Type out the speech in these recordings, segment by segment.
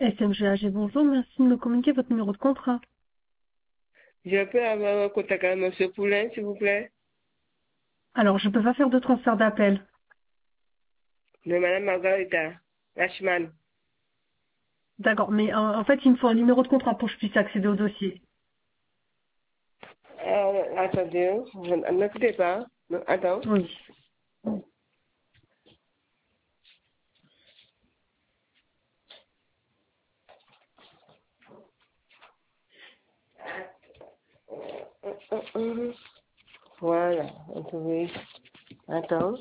SMGAG, bonjour, merci de me communiquer votre numéro de contrat. Je peux avoir un contact avec M. Poulain, s'il vous plaît, Alors, je peux pas faire de transfert d'appel. de Mme Margarita Lachman. D'accord, mais en fait, il me faut un numéro de contrat pour que je puisse accéder au dossier. Attendez, ne quittez pas. Non, attends. Oui. Voilà, oui. Attends.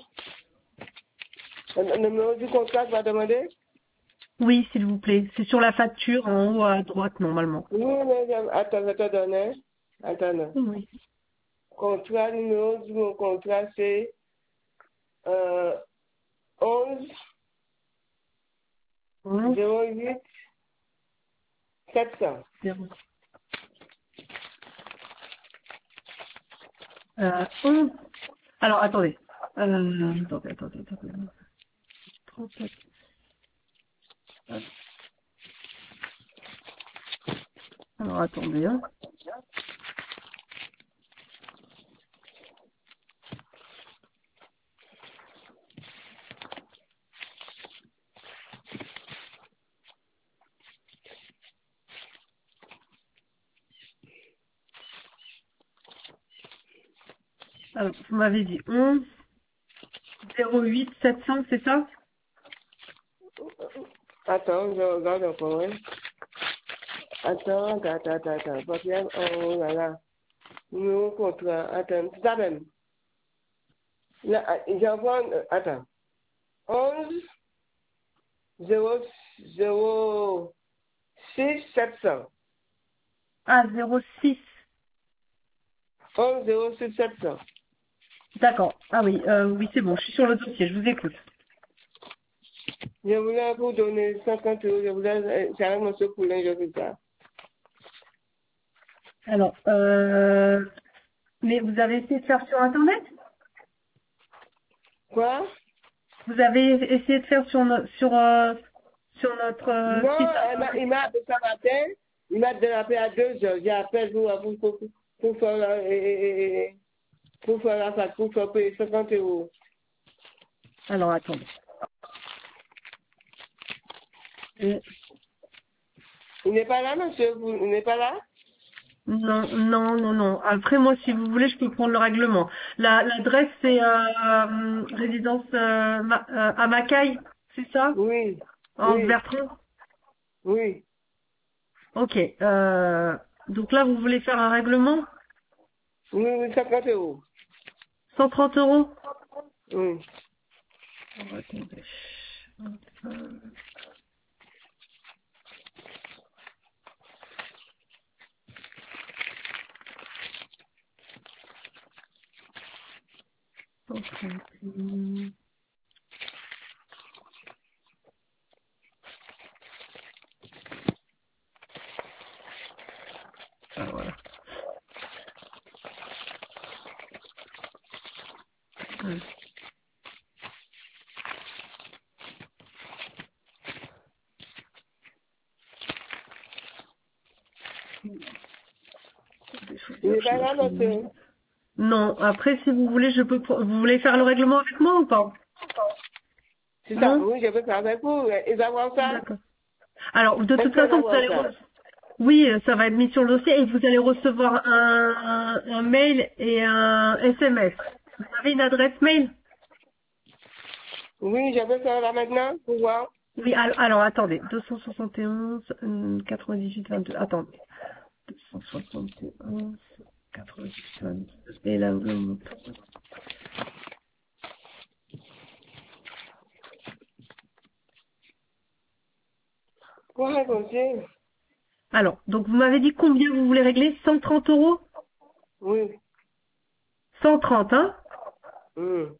Le numéro du contrat va demander? Oui, s'il vous plaît. C'est sur la facture en haut à droite, normalement. Oui, mais attends, je te donne. Attends. Oui. Contrat, numéro du mon contrat, c'est 11 11, 08 700. 0. 11. Alors, attendez. Attendez. 37. Alors, attendez, hein. Alors, vous m'avez dit 11, 08, 700, c'est ça? Attends, je regarde encore. Hein. Attends. Papier, oh là là. Numéro contrat, attends, c'est ça même. Là, j'envoie, attends. 11 0 6 700. Ah, 06. 11 06 700. D'accord. Ah oui, oui, c'est bon, je suis sur le dossier, je vous écoute. Je voulais vous donner 50 euros. Je voulais, c'est avec M. Poulain, je fais ça. Alors, mais vous avez essayé de faire sur Internet? Quoi? Vous avez essayé de faire sur notre Non, site Internet? il m'a appelé ce matin. Il m'a appelé à 2 heures. J'ai appelé pour faire pour faire la facture, pour faire payer 50 euros. Alors, attendez. Euh, Il n'est pas là, monsieur? Il n'est pas là? non. Après, moi, si vous voulez, je peux prendre le règlement. L'adresse, c'est résidence à Macaille, c'est ça? Oui, En oui, Bertrand? oui. Ok. Donc là, vous voulez faire un règlement? Oui, 50 euros. 130 €? Oui. Alors, attendez. Cent trente. Ah, voilà. Ouais. Des choses Il n'est pas là, d'archi. monsieur? Non, après, si vous voulez, vous voulez faire le règlement avec moi ou pas? C'est ça, Non? oui, je peux faire avec vous. Ils avoir ça? D'accord. Alors, de toute Est-ce qu'on façon, avoir ça? oui, ça va être mis sur le dossier et vous allez recevoir un mail et un SMS. Vous avez une adresse mail? Oui, je peux faire là maintenant, pour voir. Oui, alors attendez. 271, 98, 22. Attendez. 271, 98, 22. Et là, le montant. Quoi, monsieur? Alors, donc vous m'avez dit combien vous voulez régler? 130 €? Oui. 130, hein? Hmm.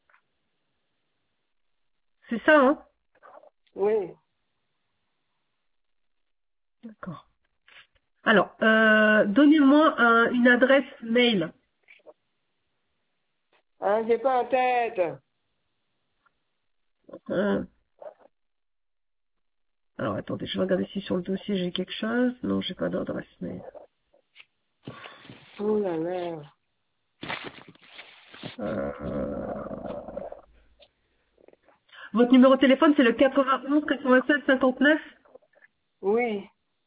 C'est ça, hein? Oui. D'accord. Alors, donnez-moi une adresse mail. Ah, j'ai pas en tête. Euh, Alors, attendez, je vais regarder si sur le dossier j'ai quelque chose. Non, j'ai pas d'adresse mail. Oh là là. Euh, Votre numéro de téléphone, c'est le 91 96 59 Oui.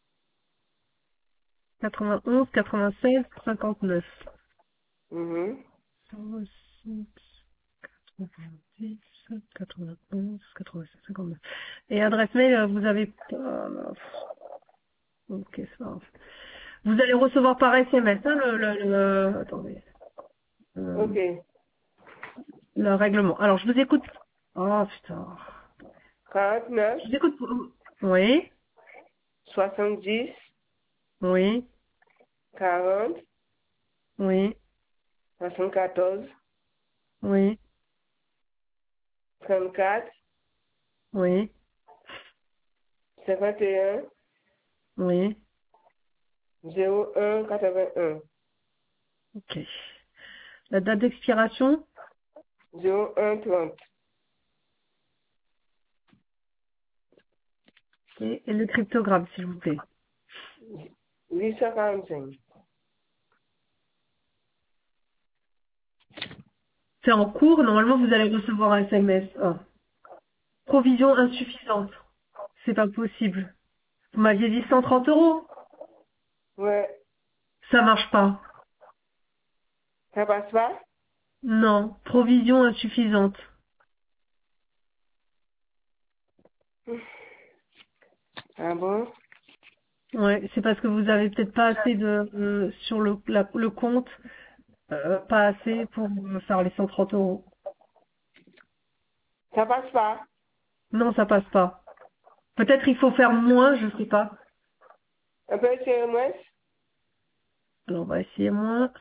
91 96 59. Mhm. 06 90 91 96 59. Et adresse mail, vous avez pas... Ok, c'est pas grave. Vous allez recevoir par SMS, hein, attendez, Ok. le règlement. Alors, je vous écoute. Oh, putain. 49, Je vous écoute. Oui, 70, oui, 40, oui, 74, oui, 34, oui, 51, oui. 01, 81. Ok. La date d'expiration 01, 30. et le cryptogramme, s'il vous plaît. 845. C'est en cours. Normalement, vous allez recevoir un SMS. Ah. Provision insuffisante. C'est pas possible. Vous m'aviez dit 130 euros. Ouais. Ça marche pas. Ça passe pas? Non. Provision insuffisante. Ah bon? Ouais, c'est parce que vous avez peut-être pas assez de sur le compte, pas assez pour faire les 130 euros. Ça passe pas? Non, ça passe pas. Peut-être il faut faire moins, je sais pas. Un peu de moins? Alors on va essayer moins.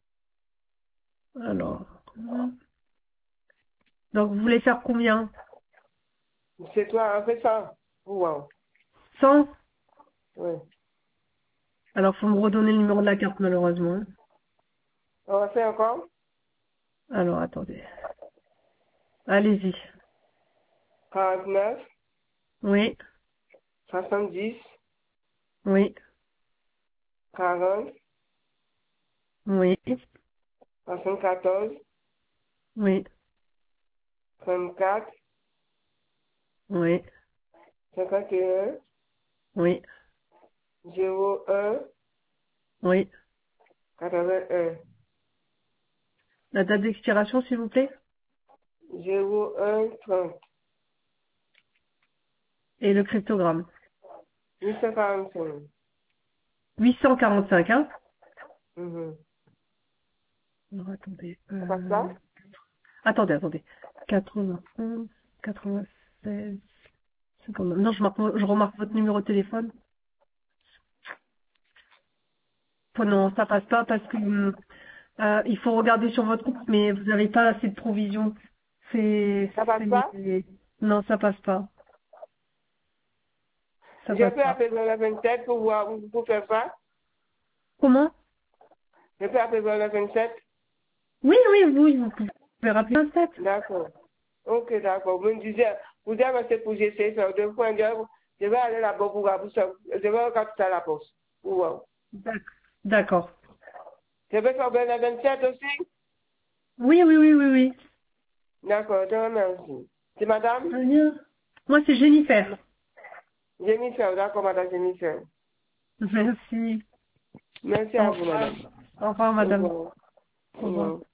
Alors, donc vous voulez faire combien? C'est toi, un peu ça. Wow. 100? Ouais. Alors faut me redonner le numéro de la carte malheureusement. On va faire encore? Alors attendez. Allez-y. 49, Oui, 70, oui, 40, oui, 74, oui, 34, oui, 51, oui, 01, oui. 81. La date d'expiration s'il vous plaît? 01, 30. Et le cryptogramme? 845. 845, hein? Mhm. Alors, attendez. Ça passe pas? Attendez. 91, 96, 59. Non, je remarque votre numéro de téléphone. Non, ça passe pas parce que il faut regarder sur votre compte, mais vous n'avez pas assez de provisions. Ça passe pas? Non, ça passe pas. Ça Je passe peux pas. appeler dans la 27 pour voir, pour faire ça? Comment? Je peux appeler dans la 27? Oui, vous pouvez rappeler 27. D'accord. Ok, d'accord. Vous avez c'est pour j'essaie de faire deux points d'heure. Je vais aller là-bas pour voir ça. Je vais regarder ça à la poste. Pour voir. D'accord. Je vais faire dans la 27 aussi? Oui. D'accord, je vous remercie. C'est madame? Très bien. Moi, c'est Jennifer. Jennifer, d'accord, madame Jennifer. Merci. Merci Au à vous, revoir. madame. Au revoir, Au madame. revoir. Au Au revoir. revoir.